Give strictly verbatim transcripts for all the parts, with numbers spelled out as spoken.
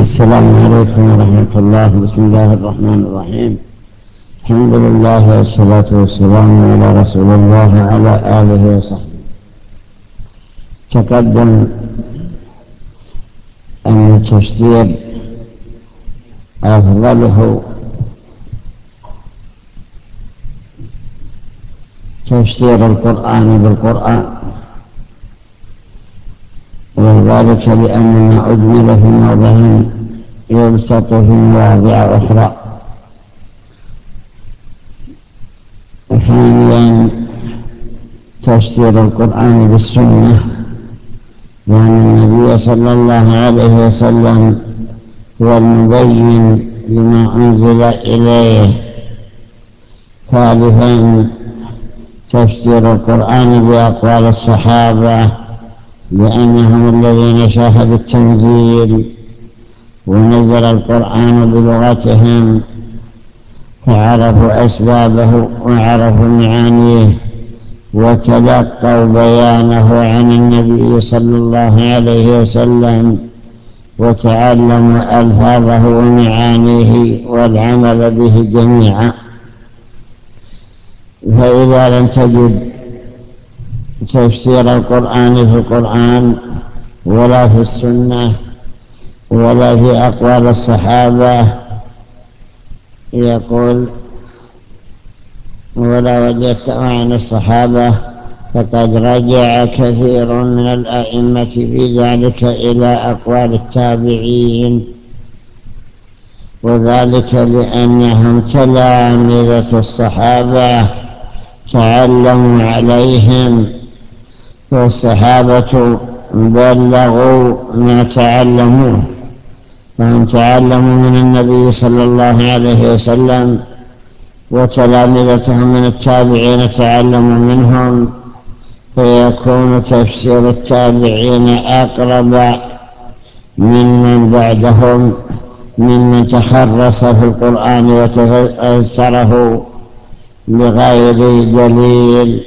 السلام عليكم ورحمة الله. بسم الله الرحمن الرحيم. الحمد لله والصلاة والسلام على رسول الله وعلى آله وصحبه. تقدم أن التفسير أفضله تفسير القرآن بالقرآن، وذلك لأن ما أجمل في موضع يبسط في مواضع أخرى. ثانيا تفسير القرآن بالسنة، لأن النبي صلى الله عليه وسلم هو المبين لما أنزل إليه. ثالثا تفسير القرآن بأقوال الصحابة، لأنهم الذين شاهدوا التنزيل ونزل القرآن بلغتهم، فعرفوا أسبابه وعرفوا معانيه وتلقوا بيانه عن النبي صلى الله عليه وسلم، وتعلموا ألفاظه ومعانيه والعمل به جميعا. فإذا لم تجد تفسير القرآن في القرآن ولا في السنة ولا في أقوال الصحابة، يقول ولا وجدت عن الصحابة، فقد رجع كثير من الأئمة في ذلك إلى أقوال التابعين، وذلك لأنهم تلامذة الصحابة تعلموا عليهم، والصحابة بلغوا ما تعلموه، فهم تعلموا من النبي صلى الله عليه وسلم، وتلامذتهم من التابعين تعلموا منهم، فيكون تفسير التابعين أقرب ممن بعدهم ممن تخرص في القرآن وتفسره بغير دليل.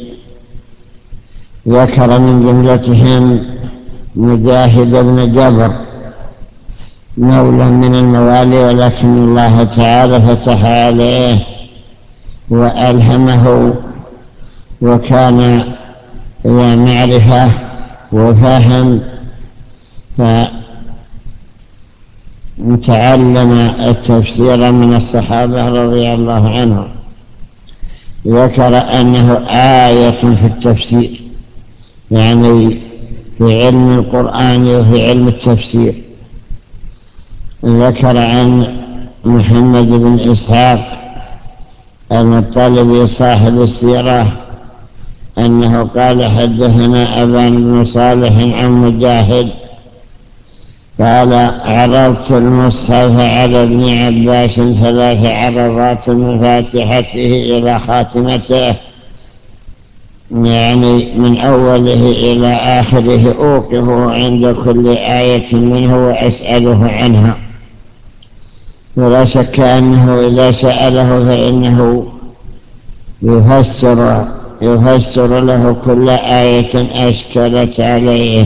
ذكر من جملتهم مجاهد بن جبر، مولى من الموالي، ولكن الله تعالى فتح عليه وألهمه، وكان ذا معرفة وفهم، فتعلم التفسير من الصحابة رضي الله عنهم. ذكر أنه آية في التفسير، يعني في علم القرآن وفي علم التفسير. ذكر عن محمد بن إسحاق المطلبي صاحب السيرة أنه قال: حدثنا أبان بن صالح عن مجاهد قال: عرضت المصحف على ابن عباس ثلاث عرضات من فاتحته إلى خاتمته، يعني من أوله إلى آخره، أوقفه عند كل آية منه وأسأله عنها. ولا شك أنه إذا سأله فإنه يفسر, يفسر له كل آية أشكلت عليه.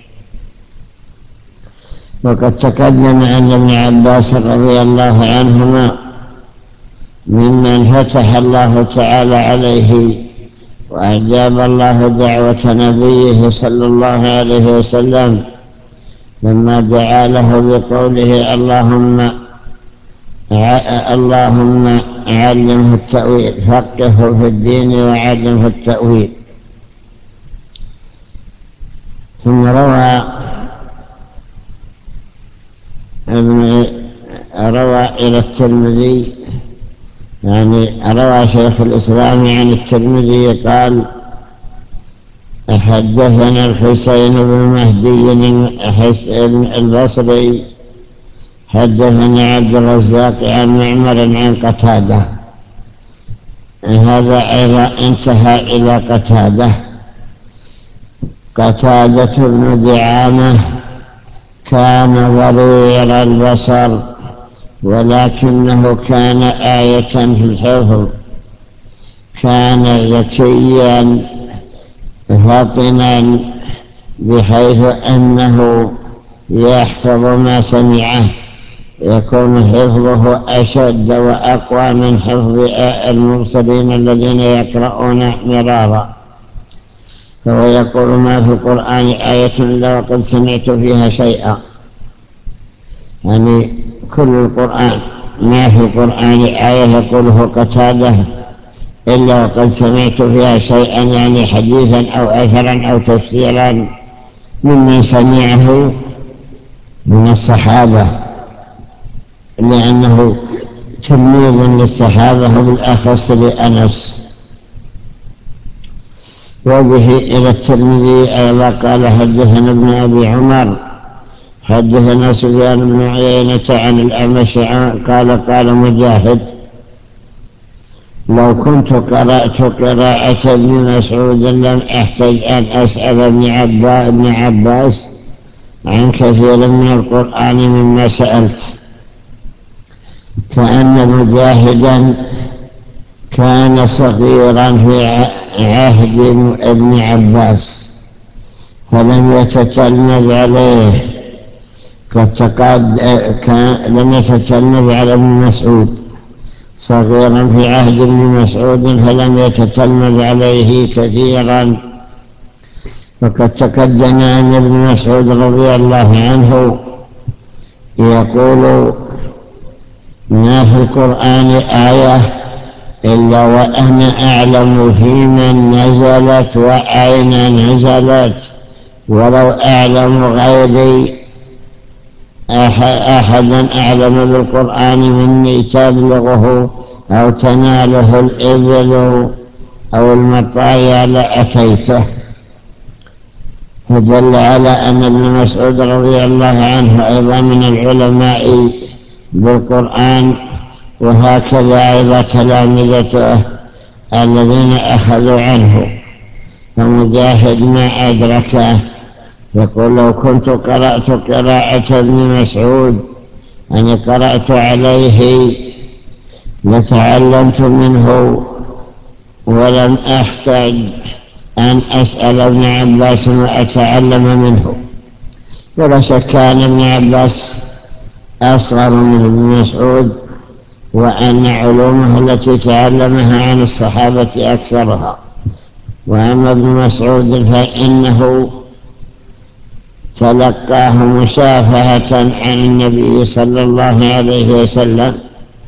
وقد تقدم أن ابن عباس رضي الله عنهما ممن فتح الله تعالى عليه وأجاب الله دعوة نبيه صلى الله عليه وسلم لما دعا له بقوله: اللهم اللهم علمه التأويل، فقهه في الدين وعلمه التأويل. ثم روى روى إلى الترمذي، يعني روى شيخ الإسلام عن الترمذي قال: حدثنا الحسين بن مهدي البصري حدثنا عبد الرزاق عن معمر عن قتادة. هذا أيضا انتهى إلى قتادة. قتادة بن دعامة كان ضرير البصر، ولكنه كان آية في الحفظ، كان ذكيا فطنا بحيث أنه يحفظ ما سمعه يكون حفظه أشد وأقوى من حفظ المبصرين الذين يقرؤون مرارا. فهو يقول ما في القرآن آية إلا وقد سمعت فيها شيئا، يعني كل القرآن ما في القرآن آية يقوله قتادة إلا وقد سمعت فيها شيئا، يعني حديثا أو أثرا أو تفسيرا ممن سمعه من الصحابة، لأنه تلميذ للصحابة وبالأخص لأنس. وبه إلى الترمذي أيضا قال حدثنا ابن أبي عمر حدثنا سفيان بن عيينة عن الأعمش قال قال مجاهد لو كنت قرأت قراءة ابن مسعود لم أحتج أن أسأل ابن عباس عن كثير من القرآن مما سألت. كأن مجاهدا كان صغيرا في عهد ابن عباس فلم يتتلمذ عليه، قد لم يتتلمذ على ابن مسعود، صغيرا في عهد ابن مسعود فلم يتتلمذ عليه كثيرا. وقد تقدم أن ابن مسعود رضي الله عنه يقول ما في القرآن آية إلا وأنا أعلم في من نزلت وأين نزلت، ولو أعلم غيري أحدا أعلم بالقرآن مني تبلغه أو تناله الإبل أو المطايا لأتيته. فدل على أن ابن مسعود رضي الله عنه أيضا من العلماء بالقرآن، وهكذا أيضا تلامذته الذين أخذوا عنه. فمجاهد ما أدركه يقول لو كنت قرأت قراءة ابن مسعود أنا قرأت عليه لتعلمت منه ولم أحتاج أن أسأل ابن عباس وأتعلم منه. ولا شك أن ابن عباس أصغر من ابن مسعود، وأن علومه التي تعلمها عن الصحابة أكثرها. وأما ابن مسعود فإنه تلقاه مشافهة عن النبي صلى الله عليه وسلم.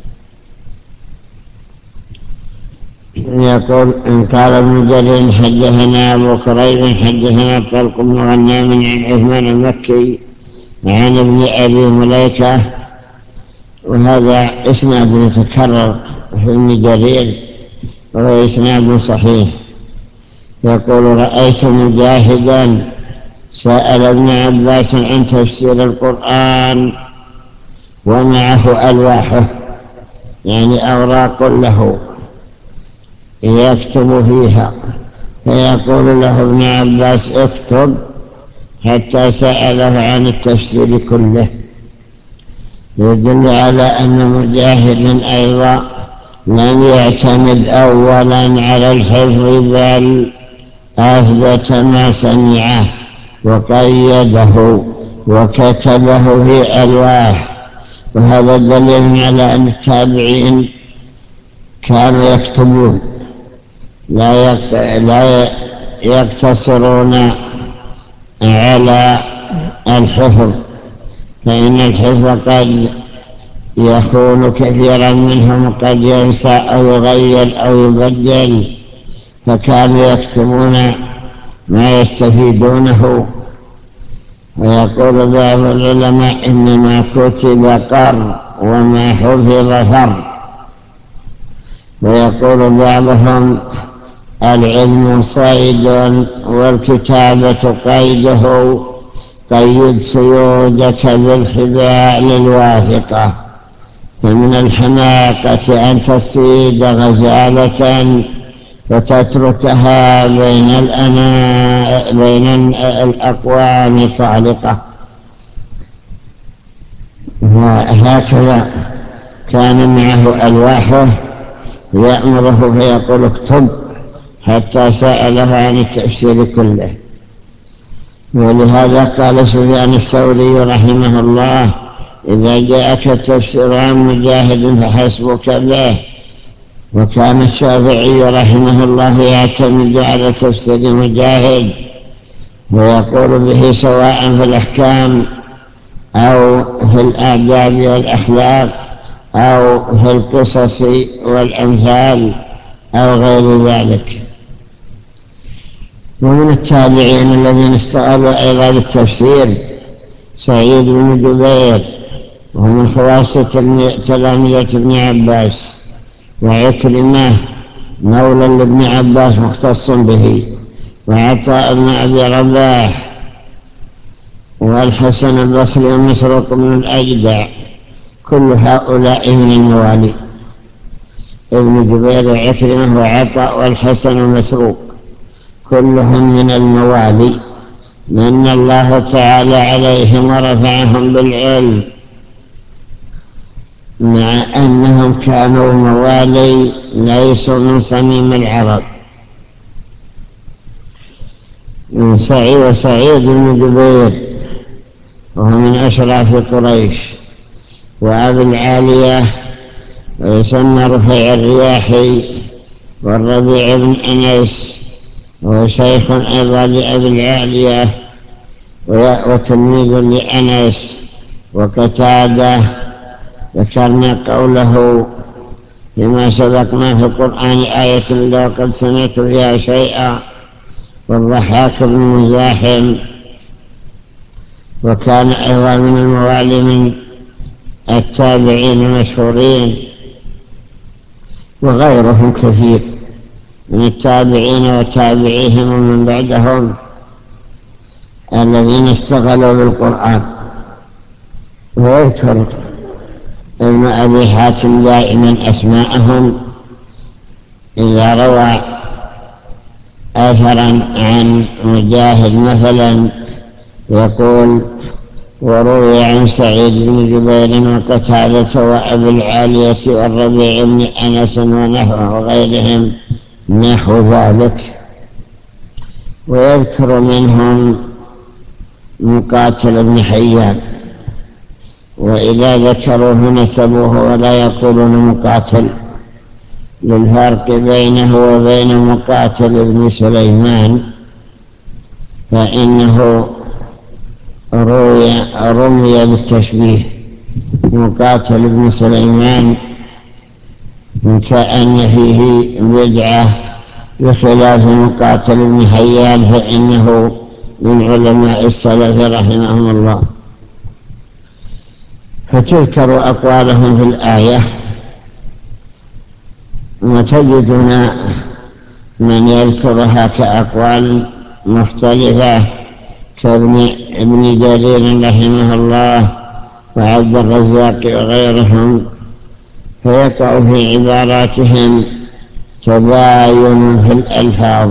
يقول إن قال ابن جرير حدثنا أبو كريب حدثنا طلق بن غنام عن عثمان المكي عن ابن أبي مليكة، وهذا إسناد يتكرر في ابن جرير وهو إسناد صحيح. يقول رأيت مجاهدا سأل ابن عباس عن تفسير القرآن ومعه ألواحه، يعني أوراق له يكتب فيها، فيقول له ابن عباس اكتب، حتى سأله عن التفسير كله. يدل على أن مجاهد أيضا لم يعتمد أولا على الحفظ بل أثبت ما سمعه وقيده وكتبه في ألواح. وهذا دليل على أن التابعين كانوا يكتبون لا يقتصرون على الحفظ، فإن الحفظ قد يكون كثيرا منهم قد ينسى أو يغير أو يبدل، فكانوا يكتبون ما يستفيدونه. ويقول بعض العلماء إنما كتب قر وما حفظ فر. ويقول بعضهم العلم صيد والكتابة قيده، قيد صيودك بالحبال الواثقة. فمن الحماقة أن تصيد غزالة وتتركها بين الأناء بين الأقوام طالقة. وهكذا كان معه ألواحه يأمره فيقول اكتب، حتى سأله عن التفسير كله. ولهذا قال سفيان الثوري رحمه الله إذا جاءك التفسير عن مجاهد فحسبك به. وكان الشافعي رحمه الله يعتمد على تفسير مجاهد ويقول به سواء في الأحكام أو في الآداب والأخلاق أو في القصص والأمثال أو غير ذلك. ومن التابعين الذين اشتغلوا أيضا بالتفسير سعيد بن جبير، وهو من خواصة تلاميذ ابن عباس، وعكرمة مولى لابن عباس مختص به، وعطاء بن أبي رباح، والحسن البصري ومسروق بن الأجدع، كل هؤلاء من الموالي. ابن جبير وعكرمة وعطاء والحسن ومسروق كلهم من الموالي، من الله تعالى عليهم ورفعهم بالعلم، مع أنهم كانوا موالي ليسوا من صميم العرب. من سعيد وسعيد بن جبير وهو من أشراف قريش، وأبي العالية ويسمى رفيع الرياحي، والربيع بن أنس وهو شيخ أيضا لأبي العالية وتلميذ لأنس. وقتادة ذكرنا قوله فيما سبقنا في القرآن آية إلا وقد سمعت فيها شيئا، والضحاك بن مزاحم، وكان أيضا من الموالي من التابعين المشهورين، وغيرهم كثير من التابعين وتابعيهم ومن بعدهم الذين اشتغلوا بالقرآن. ويذكر ابن أبي حاتم دائما أسماءهم إذا روى أثرا عن مجاهد مثلا يقول وروي عن سعيد بن جبير وقتادة وأبي العالية والربيع بن أنس ونحوه وغيرهم نحو ذلك. ويذكر منهم مقاتل بن حيان، وإذا ذكروه نسبوه ولا يقولون مقاتل للفرق بينه وبين مقاتل بن سليمان، فإنه روي رمي بالتشبيه. مقاتل بن سليمان كأن فيه بدعة، بخلاف مقاتل بن حيان فإنه من علماء السلف رحمهم الله. فتذكر أقوالهم في الآية، وتجدنا من يذكرها كأقوال مختلفة كابن ابن جرير رحمه الله وعبد الرزاق وغيرهم، فيقع في عباراتهم تباين في الألفاظ،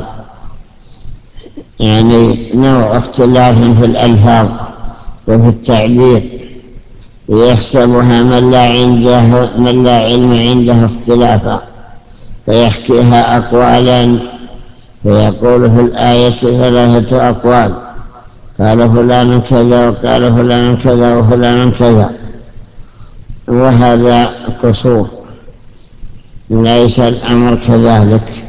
يعني نوع اختلاف في الألفاظ وفي التعبير، يحسبها من لا عنده من لا علم عنده اختلافا، فيحكيها أقوالا، فيقول في الآية ثلاثة أقوال، قال فلان كذا وقال فلان كذا وفلان كذا، وهذا قصور، ليس الأمر كذلك.